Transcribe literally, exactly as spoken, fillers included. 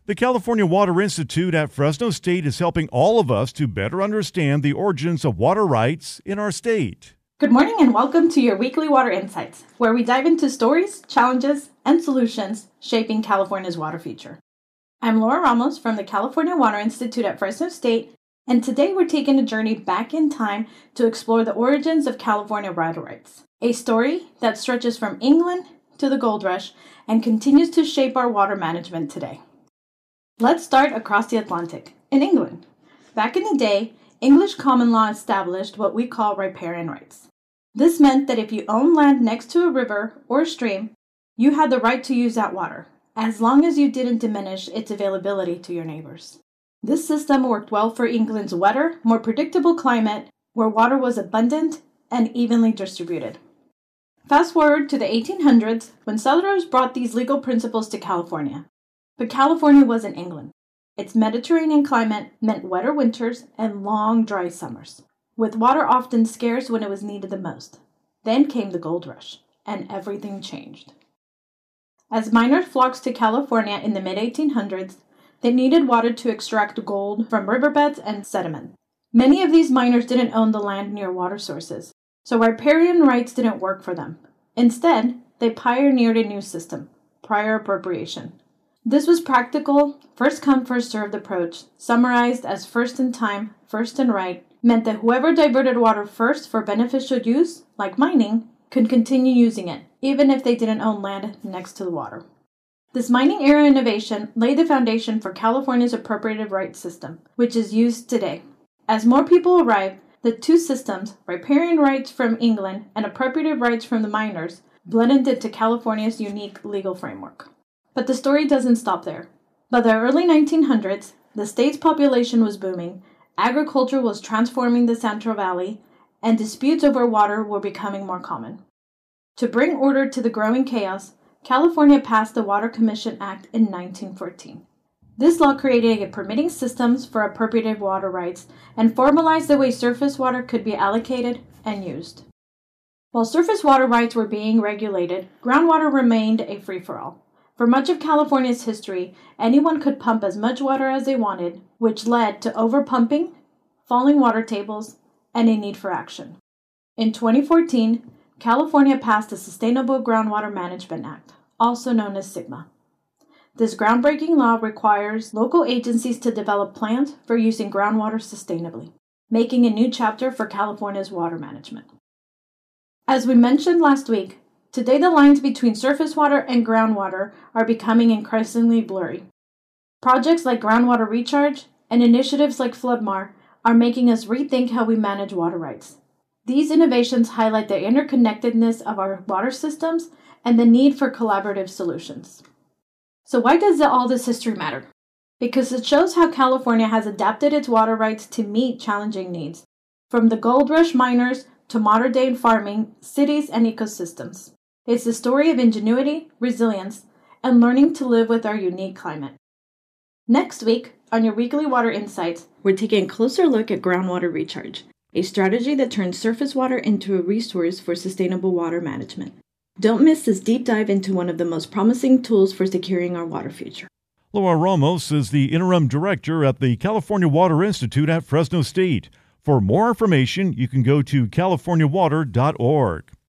The California Water Institute at Fresno State is helping all of us to better understand the origins of water rights in our state. Good morning and welcome to your weekly Water Insights, where we dive into stories, challenges, and solutions shaping California's water future. I'm Laura Ramos from the California Water Institute at Fresno State, and today we're taking a journey back in time to explore the origins of California water rights, a story that stretches from England to the gold rush and continues to shape our water management today. Let's start across the Atlantic, in England. Back in the day, English common law established what we call riparian rights. This meant that if you owned land next to a river or a stream, you had the right to use that water, as long as you didn't diminish its availability to your neighbors. This system worked well for England's wetter, more predictable climate, where water was abundant and evenly distributed. Fast forward to the eighteen hundreds, when settlers brought these legal principles to California. But California wasn't England. Its Mediterranean climate meant wetter winters and long, dry summers, with water often scarce when it was needed the most. Then came the gold rush, and everything changed. As miners flocked to California in the mid eighteen hundreds, they needed water to extract gold from riverbeds and sediment. Many of these miners didn't own the land near water sources, so riparian rights didn't work for them. Instead, they pioneered a new system, prior appropriation. This was practical, first-come, first-served approach, summarized as first in time, first in right, meant that whoever diverted water first for beneficial use, like mining, could continue using it, even if they didn't own land next to the water. This mining-era innovation laid the foundation for California's appropriative rights system, which is used today. As more people arrived, the two systems, riparian rights from England and appropriative rights from the miners, blended into California's unique legal framework. But the story doesn't stop there. By the early nineteen hundreds, the state's population was booming, agriculture was transforming the Central Valley, and disputes over water were becoming more common. To bring order to the growing chaos, California passed the Water Commission Act in nineteen fourteen. This law created a permitting systems for appropriative water rights and formalized the way surface water could be allocated and used. While surface water rights were being regulated, groundwater remained a free-for-all. For much of California's history, anyone could pump as much water as they wanted, which led to overpumping, falling water tables, and a need for action. In twenty fourteen, California passed the Sustainable Groundwater Management Act, also known as SGMA. This groundbreaking law requires local agencies to develop plans for using groundwater sustainably, making a new chapter for California's water management. As we mentioned last week, today the lines between surface water and groundwater are becoming increasingly blurry. Projects like groundwater recharge and initiatives like FloodMar are making us rethink how we manage water rights. These innovations highlight the interconnectedness of our water systems and the need for collaborative solutions. So why does all this history matter? Because it shows how California has adapted its water rights to meet challenging needs, from the gold rush miners to modern-day farming, cities, and ecosystems. It's the story of ingenuity, resilience, and learning to live with our unique climate. Next week, on your weekly Water Insights, we're taking a closer look at groundwater recharge, a strategy that turns surface water into a resource for sustainable water management. Don't miss this deep dive into one of the most promising tools for securing our water future. Laura Ramos is the interim director at the California Water Institute at Fresno State. For more information, you can go to california water dot org.